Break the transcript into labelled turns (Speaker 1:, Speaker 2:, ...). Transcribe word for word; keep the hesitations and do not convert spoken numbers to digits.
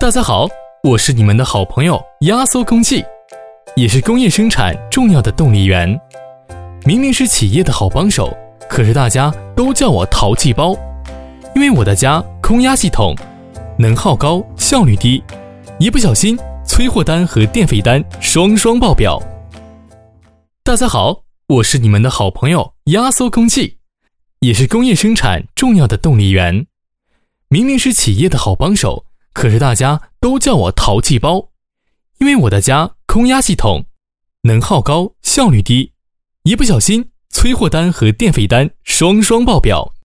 Speaker 1: 大家好，我是你们的好朋友压缩空气，也是工业生产重要的动力源。明明是企业的好帮手，可是大家都叫我淘气包，因为我的家空压系统能耗高，效率低，一不小心催货单和电费单双双爆表。大家好，我是你们的好朋友压缩空气，也是工业生产重要的动力源。明明是企业的好帮手，可是大家都叫我淘气包，因为我的家空压系统能耗高，效率低，一不小心催货单和电费单双双爆表。